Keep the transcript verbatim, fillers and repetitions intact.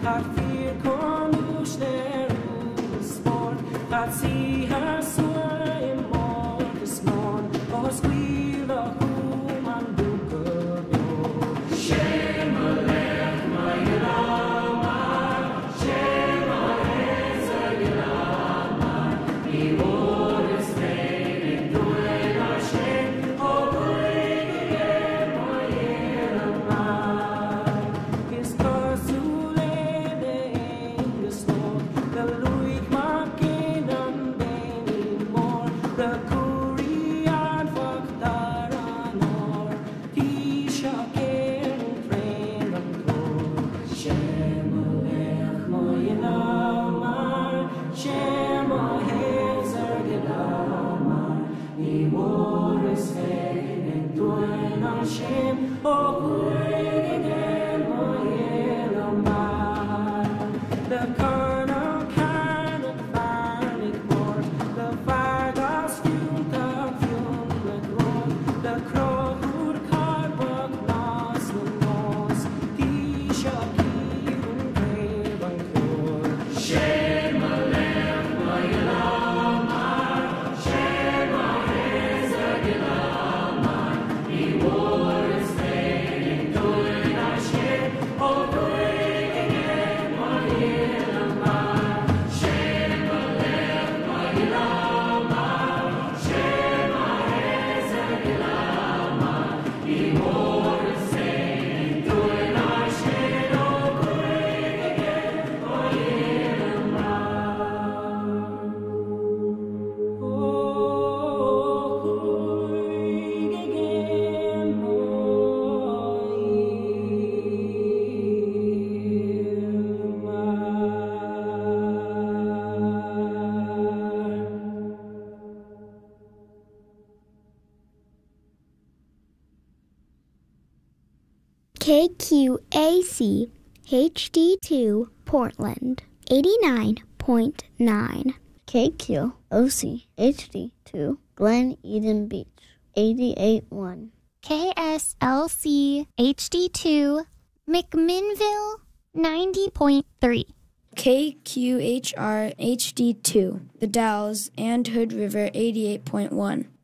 K Q A C H D two Portland eighty-nine point nine. K Q O C H D two Glen Eden Beach eighty-eight point one. K S L C H D two McMinnville ninety point three. K Q H R H D two The Dalles and Hood River eighty-eight point one.